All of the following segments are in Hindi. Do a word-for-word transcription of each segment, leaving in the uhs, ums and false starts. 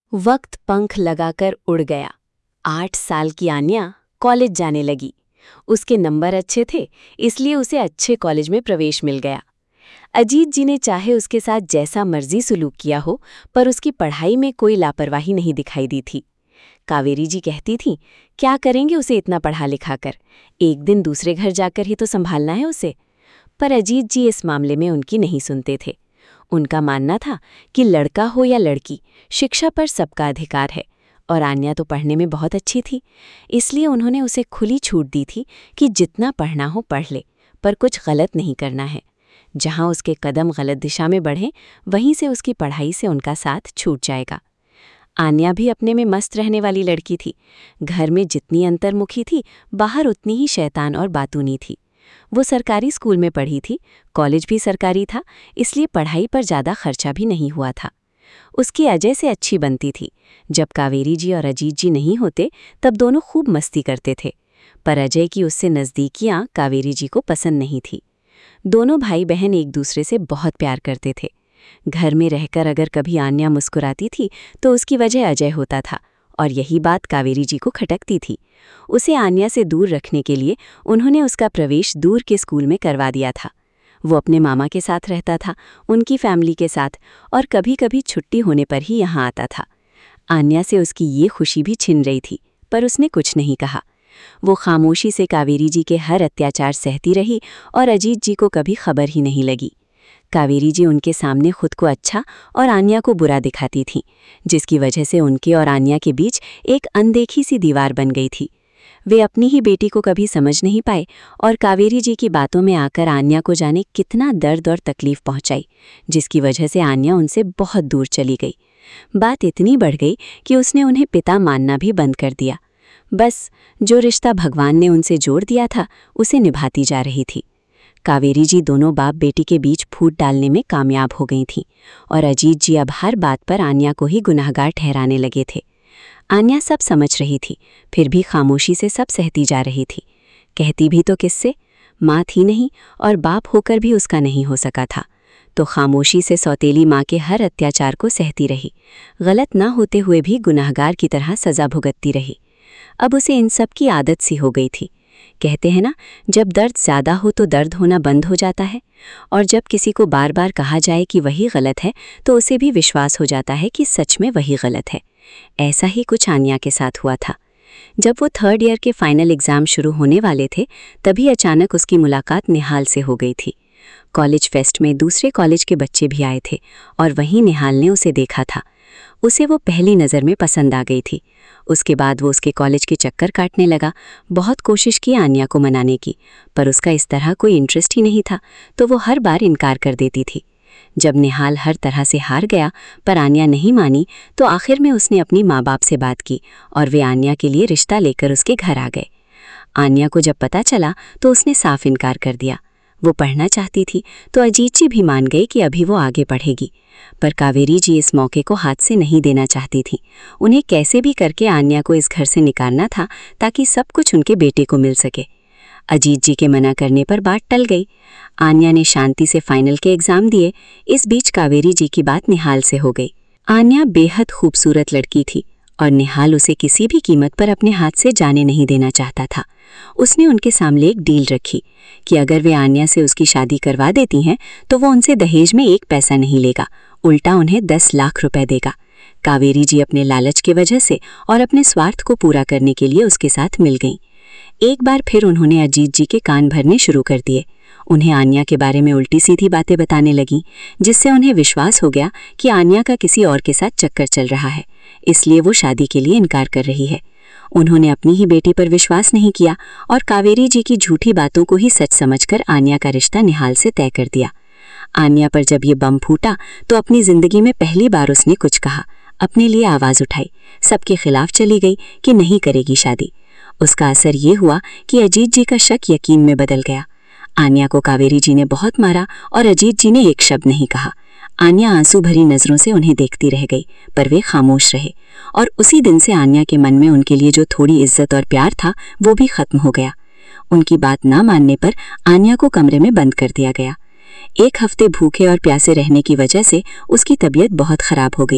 वक्त पंख लगाकर उड़ गया। आठ साल की आन्या कॉलेज जाने लगी। उसके नंबर अच्छे थे, इसलिए उसे अच्छे कॉलेज में प्रवेश मिल गया। अजीत जी ने चाहे उसके साथ जैसा मर्जी सुलूक किया हो, पर उसकी पढ़ाई में कोई लापरवाही नहीं दिखाई दी थी। कावेरी जी कहती थीं, क्या करेंगे उसे इतना पढ़ा लिखा कर, एक दिन दूसरे घर जाकर ही तो संभालना है उसे। पर अजीत जी इस मामले में उनकी नहीं सुनते थे। उनका मानना था कि लड़का हो या लड़की, शिक्षा पर सबका अधिकार है, और आन्या तो पढ़ने में बहुत अच्छी थी, इसलिए उन्होंने उसे खुली छूट दी थी कि जितना पढ़ना हो पढ़ ले, पर कुछ गलत नहीं करना है। जहाँ उसके कदम गलत दिशा में बढ़ें, वहीं से उसकी पढ़ाई से उनका साथ छूट जाएगा। आन्या भी अपने में मस्त रहने वाली लड़की थी। घर में जितनी अंतर्मुखी थी, बाहर उतनी ही शैतान और बातूनी थी। वो सरकारी स्कूल में पढ़ी थी, कॉलेज भी सरकारी था, इसलिए पढ़ाई पर ज़्यादा खर्चा भी नहीं हुआ था। उसकी अजय से अच्छी बनती थी। जब कावेरी जी और अजीत जी नहीं होते, तब दोनों खूब मस्ती करते थे, पर अजय की उससे नज़दीकियाँ कावेरी जी को पसंद नहीं थी। दोनों भाई बहन एक दूसरे से बहुत प्यार करते थे। घर में रहकर अगर कभी आन्या मुस्कुराती थी, तो उसकी वजह अजय होता था, और यही बात कावेरी जी को खटकती थी। उसे आन्या से दूर रखने के लिए उन्होंने उसका प्रवेश दूर के स्कूल में करवा दिया था। वो अपने मामा के साथ रहता था, उनकी फैमिली के साथ, और कभी कभी छुट्टी होने पर ही यहाँ आता था। आन्या से उसकी ये खुशी भी छिन रही थी, पर उसने कुछ नहीं कहा। वो खामोशी से कावेरी जी के हर अत्याचार सहती रही, और अजीत जी को कभी खबर ही नहीं लगी। कावेरी जी उनके सामने खुद को अच्छा और आन्या को बुरा दिखाती थीं, जिसकी वजह से उनके और आन्या के बीच एक अनदेखी सी दीवार बन गई थी। वे अपनी ही बेटी को कभी समझ नहीं पाए, और कावेरी जी की बातों में आकर आन्या को जाने कितना दर्द और तकलीफ पहुंचाई, जिसकी वजह से आन्या उनसे बहुत दूर चली गई। बात इतनी बढ़ गई कि उसने उन्हें पिता मानना भी बंद कर दिया। बस जो रिश्ता भगवान ने उनसे जोड़ दिया था, उसे निभाती जा रही थी। कावेरी जी दोनों बाप बेटी के बीच फूट डालने में कामयाब हो गई थीं, और अजीत जी अब हर बात पर आन्या को ही गुनाहगार ठहराने लगे थे। आन्या सब समझ रही थी, फिर भी खामोशी से सब सहती जा रही थी। कहती भी तो किससे, माँ थी नहीं, और बाप होकर भी उसका नहीं हो सका था, तो खामोशी से सौतेली माँ के हर अत्याचार को सहती रही। गलत ना होते हुए भी गुनाहगार की तरह सज़ा भुगतती रही। अब उसे इन सब की आदत सी हो गई थी। कहते हैं ना, जब दर्द ज़्यादा हो तो दर्द होना बंद हो जाता है, और जब किसी को बार बार कहा जाए कि वही गलत है, तो उसे भी विश्वास हो जाता है कि सच में वही गलत है। ऐसा ही कुछ आन्या के साथ हुआ था। जब वो थर्ड ईयर के फाइनल एग्ज़ाम शुरू होने वाले थे, तभी अचानक उसकी मुलाकात निहाल से हो गई थी। कॉलेज फेस्ट में दूसरे कॉलेज के बच्चे भी आए थे, और वहीं निहाल ने उसे देखा था। उसे वो पहली नज़र में पसंद आ गई थी। उसके बाद वो उसके कॉलेज के चक्कर काटने लगा। बहुत कोशिश की आन्या को मनाने की, पर उसका इस तरह कोई इंटरेस्ट ही नहीं था, तो वो हर बार इनकार कर देती थी। जब निहाल हर तरह से हार गया, पर आन्या नहीं मानी, तो आखिर में उसने अपनी माँ बाप से बात की, और वे आन्या के लिए रिश्ता लेकर उसके घर आ गए। आन्या को जब पता चला, तो उसने साफ इनकार कर दिया। वो पढ़ना चाहती थी, तो अजीत जी भी मान गए कि अभी वो आगे पढ़ेगी, पर कावेरी जी इस मौके को हाथ से नहीं देना चाहती थी। उन्हें कैसे भी करके आन्या को इस घर से निकालना था, ताकि सब कुछ उनके बेटे को मिल सके। अजीत जी के मना करने पर बात टल गई। आन्या ने शांति से फाइनल के एग्ज़ाम दिए। इस बीच कावेरी जी की बात निहाल से हो गई। आन्या बेहद खूबसूरत लड़की थी, और निहाल उसे किसी भी कीमत पर अपने हाथ से जाने नहीं देना चाहता था। उसने उनके सामने एक डील रखी कि अगर वे आन्या से उसकी शादी करवा देती हैं, तो वो उनसे दहेज में एक पैसा नहीं लेगा, उल्टा उन्हें दस लाख रुपए देगा। कावेरी जी अपने लालच के वजह से और अपने स्वार्थ को पूरा करने के लिए उसके साथ मिल गईं। एक बार फिर उन्होंने अजीत जी के कान भरने शुरू कर दिए। उन्हें आन्या के बारे में उल्टी सीधी बातें बताने लगीं, जिससे उन्हें विश्वास हो गया कि आन्या का किसी और के साथ चक्कर चल रहा है, इसलिए वो शादी के लिए इनकार कर रही है। उन्होंने अपनी ही बेटी पर विश्वास नहीं किया, और कावेरी जी की झूठी बातों को ही सच समझकर आन्या का रिश्ता निहाल से तय कर दिया। आन्या पर जब ये बम फूटा, तो अपनी जिंदगी में पहली बार उसने कुछ कहा, अपने लिए आवाज़ उठाई, सबके खिलाफ चली गई कि नहीं करेगी शादी। उसका असर ये हुआ कि अजीत जी का शक यकीन में बदल गया। आन्या को कावेरी जी ने बहुत मारा, और अजीत जी ने एक शब्द नहीं कहा। आन्या आंसू भरी नज़रों से उन्हें देखती रह गई, पर वे खामोश रहे, और उसी दिन से आन्या के मन में उनके लिए जो थोड़ी इज्जत और प्यार था, वो भी खत्म हो गया। उनकी बात ना मानने पर आन्या को कमरे में बंद कर दिया गया। एक हफ्ते भूखे और प्यासे रहने की वजह से उसकी तबीयत बहुत खराब हो गई थी,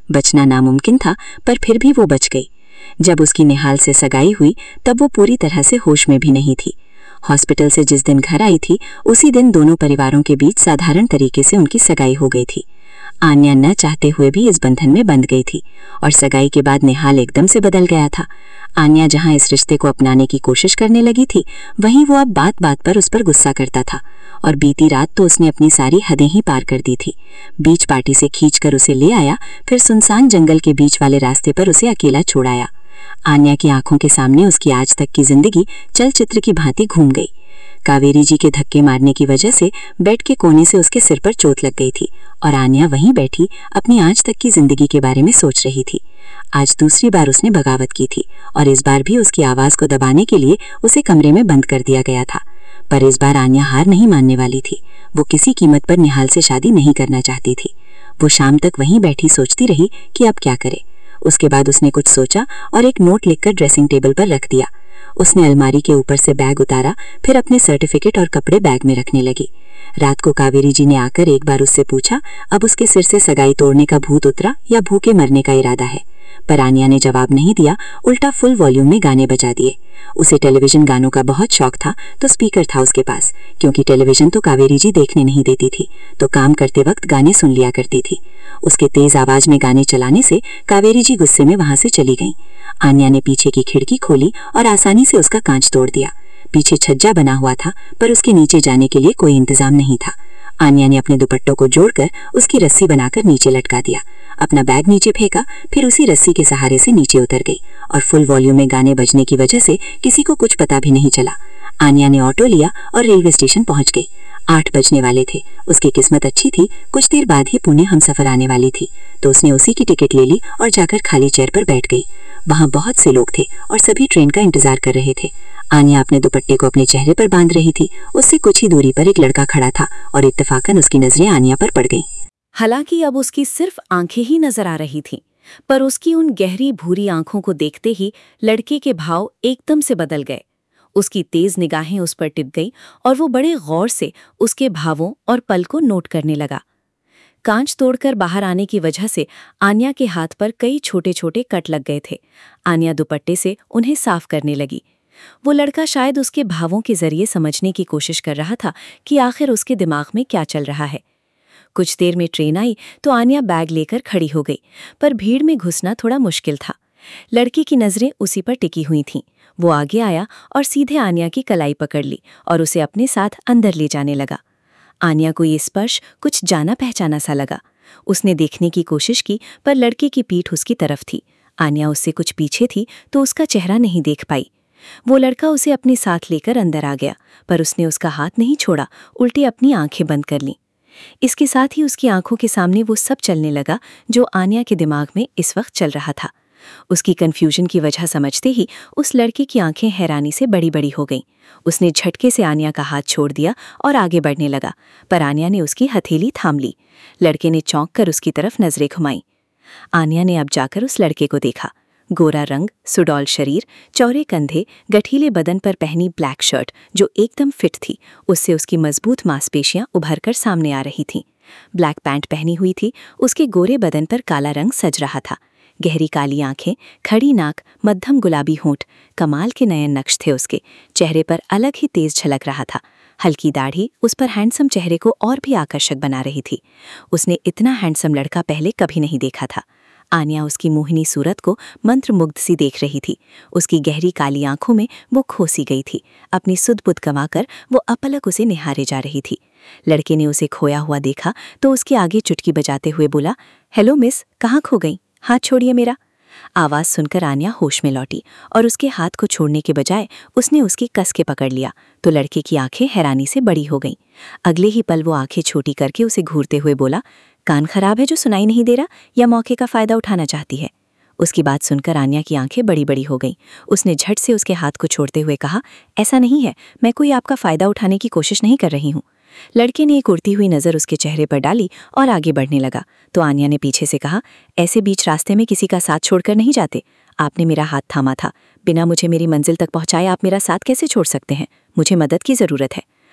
बचना नामुमकिन था, पर फिर भी वो बच गई। जब उसकी निहाल से सगाई हुई तब वो पूरी तरह से होश में भी नहीं थी। हॉस्पिटल से जिस दिन घर आई थी उसी दिन दोनों परिवारों के बीच साधारण तरीके से उनकी सगाई हो गई थी। आन्या न चाहते हुए भी इस बंधन में बंध गई थी और सगाई के बाद निहाल एकदम से बदल गया था। आन्या जहां इस रिश्ते को अपनाने की कोशिश करने लगी थी, वहीं वो अब बात बात पर उस पर गुस्सा करता था और बीती रात तो उसने अपनी सारी हदें ही पार कर दी थी। बीच पार्टी से खींचकर उसे ले आया, फिर सुनसान जंगल के बीच वाले रास्ते पर उसे अकेला छोड़ाया। आन्या की आंखों के सामने उसकी आज तक की जिंदगी चलचित्र की भांति घूम गई। कावेरी जी के धक्के मारने की वजह से बेड के कोने से उसके सिर पर चोट लग गई थी और आन्या वहीं बैठी अपनी आज तक की जिंदगी के बारे में सोच रही थी। आज दूसरी बार उसने बगावत की थी और इस बार भी उसकी आवाज को दबाने के लिए उसे कमरे में बंद कर दिया गया था। पर इस बार आन्या हार नहीं मानने वाली थी। वो किसी कीमत पर निहाल से शादी नहीं करना चाहती थी। वो शाम तक वहीं बैठी सोचती रही कि अब क्या करे। उसके बाद उसने कुछ सोचा और एक नोट लिखकर ड्रेसिंग टेबल पर रख दिया। उसने अलमारी के ऊपर से बैग उतारा, फिर अपने सर्टिफिकेट और कपड़े बैग में रखने लगी। रात को कावेरी जी ने आकर एक बार उससे पूछा, अब उसके सिर से सगाई तोड़ने का भूत उतरा या भूखे मरने का इरादा है। पर आन्या ने जवाब नहीं दिया, उल्टा फुल वॉल्यूम में गाने बजा दिए। उसे टेलीविजन गानों का बहुत शौक था, तो स्पीकर था उसके पास। क्योंकि टेलीविजन तो कावेरी जी देखने नहीं देती थी, तो काम करते वक्त गाने सुन लिया करती थी। उसके तेज आवाज में गाने चलाने से कावेरी जी गुस्से में वहां से चली गईं। आन्या ने पीछे की खिड़की खोली और आसानी से उसका कांच तोड़ दिया। पीछे छज्जा बना हुआ था, पर उसके नीचे जाने के लिए कोई इंतजाम नहीं था। आन्या ने अपने दुपट्टों को जोड़कर उसकी रस्सी बनाकर नीचे लटका दिया, अपना बैग नीचे फेंका, फिर उसी रस्सी के सहारे से नीचे उतर गई और फुल वॉल्यूम में गाने बजने की वजह से किसी को कुछ पता भी नहीं चला। आन्या ने ऑटो लिया और रेलवे स्टेशन पहुंच गई। आठ बजने वाले थे। उसकी किस्मत अच्छी थी, कुछ देर बाद ही पुणे हमसफर आने वाली थी, तो उसने उसी की टिकट ले ली और जाकर खाली चेयर पर बैठ गई। वहां बहुत से लोग थे और सभी ट्रेन का इंतजार कर रहे थे। आन्या अपने दुपट्टे को अपने चेहरे पर बांध रही थी। उससे कुछ ही दूरी पर एक लड़का खड़ा था और इत्तेफाकन उसकी नजरें आन्या पर पड़ गईं। हालांकि अब उसकी सिर्फ आंखें ही नजर आ रही थीं, पर उसकी उन गहरी भूरी आंखों को देखते ही लड़के के भाव एकदम से बदल गए। उसकी तेज निगाहें उस पर टिक गई और वो बड़े गौर से उसके भावों और पल को नोट करने लगा। कांच तोड़कर बाहर आने की वजह से आन्या के हाथ पर कई छोटे छोटे कट लग गए थे। आन्या दुपट्टे से उन्हें साफ करने लगी। वो लड़का शायद उसके भावों के जरिए समझने की कोशिश कर रहा था कि आखिर उसके दिमाग में क्या चल रहा है। कुछ देर में ट्रेन आई तो आन्या बैग लेकर खड़ी हो गई, पर भीड़ में घुसना थोड़ा मुश्किल था। लड़की की नजरें उसी पर टिकी हुई थीं। वो आगे आया और सीधे आन्या की कलाई पकड़ ली और उसे अपने साथ अंदर ले जाने लगा। आन्या को ये स्पर्श कुछ जाना पहचाना सा लगा। उसने देखने की कोशिश की, पर लड़के की पीठ उसकी तरफ थी। आन्या उससे कुछ पीछे थी तो उसका चेहरा नहीं देख पाई। वो लड़का उसे अपने साथ लेकर अंदर आ गया, पर उसने उसका हाथ नहीं छोड़ा, उल्टी अपनी आंखें बंद कर लीं। इसके साथ ही उसकी आंखों के सामने वो सब चलने लगा जो आन्या के दिमाग में इस वक्त चल रहा था। उसकी कन्फ्यूजन की वजह समझते ही उस लड़के की आंखें हैरानी से बड़ी बड़ी हो गईं। उसने झटके से आन्या का हाथ छोड़ दिया और आगे बढ़ने लगा, पर आन्या ने उसकी हथेली थाम ली। लड़के ने चौंक कर उसकी तरफ नजरें घुमाई। आन्या ने अब जाकर उस लड़के को देखा। गोरा रंग, सुडौल शरीर, चौड़े कंधे, गठीले बदन पर पहनी ब्लैक शर्ट जो एकदम फिट थी, उससे उसकी मजबूत मांसपेशियां उभर कर सामने आ रही थीं। ब्लैक पैंट पहनी हुई थी, उसके गोरे बदन पर काला रंग सज रहा था। गहरी काली आंखें, खड़ी नाक, मध्यम गुलाबी होंठ, कमाल के नयन नक्श थे उसके। चेहरे पर अलग ही तेज झलक रहा था। हल्की दाढ़ी उस पर हैंडसम चेहरे को और भी आकर्षक बना रही थी। उसने इतना हैंडसम लड़का पहले कभी नहीं देखा था। आन्या उसकी मोहिनी सूरत को मंत्रमुग्ध सी देख रही थी। उसकी गहरी काली आंखों में वो खोसी गई थी। अपनी सुध-बुध गंवाकर वो अपलक उसे निहारे जा रही थी। लड़के ने उसे खोया हुआ देखा तो उसके आगे चुटकी बजाते हुए बोला, हेलो मिस, कहाँ खो गई? हाथ छोड़िए मेरा। आवाज सुनकर आन्या होश में लौटी और उसके हाथ को छोड़ने के बजाय उसने उसकी कस के पकड़ लिया तो लड़के की आंखें हैरानी से बड़ी हो गईं। अगले ही पल वो आंखें छोटी करके उसे घूरते हुए बोला, कान खराब है जो सुनाई नहीं दे रहा, या मौके का फायदा उठाना चाहती है? उसकी बात सुनकर आन्या की आंखें बड़ी बड़ी हो गईं। उसने झट से उसके हाथ को छोड़ते हुए कहा, ऐसा नहीं है, मैं कोई आपका फायदा उठाने की कोशिश नहीं कर रही हूँ। लड़के ने एक उड़ती हुई नज़र उसके चेहरे पर डाली और आगे बढ़ने लगा तो आन्या ने पीछे से कहा, ऐसे बीच रास्ते में किसी का साथ छोड़कर नहीं जाते। आपने मेरा हाथ थामा था, बिना मुझे मेरी मंजिल तक पहुंचाए आप मेरा साथ कैसे छोड़ सकते हैं? मुझे मदद की ज़रूरत है।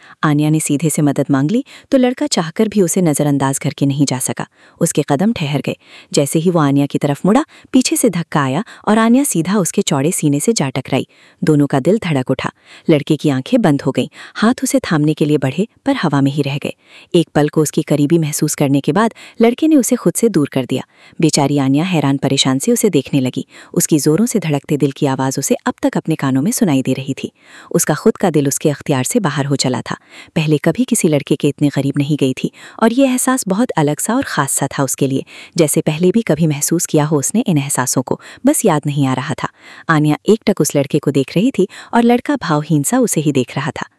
आन्या ने सीधे से मदद मांग ली तो लड़का चाहकर भी उसे नज़रअंदाज करके नहीं जा सका। उसके कदम ठहर गए। जैसे ही वो आन्या की तरफ मुड़ा, पीछे से धक्का आया और आन्या सीधा उसके चौड़े सीने से जा टकराई। दोनों का दिल धड़क उठा। लड़के की आंखें बंद हो गईं। हाथ उसे थामने के लिए बढ़े पर हवा में ही रह गए। एक पल को उसकी करीबी महसूस करने के बाद लड़के ने उसे खुद से दूर कर दिया। बेचारी आन्या हैरान परेशान से उसे देखने लगी। उसकी जोरों से धड़कते दिल की आवाज़ उसे अब तक अपने कानों में सुनाई दे रही थी। उसका खुद का दिल उसके अख्तियार से बाहर हो चला था। पहले कभी किसी लड़के के इतने करीब नहीं गई थी और ये एहसास बहुत अलग सा और ख़ास सा था उसके लिए, जैसे पहले भी कभी महसूस किया हो उसने इन एहसासों को, बस याद नहीं आ रहा था। आन्या एकटक उस लड़के को देख रही थी और लड़का भावहीन सा उसे ही देख रहा था।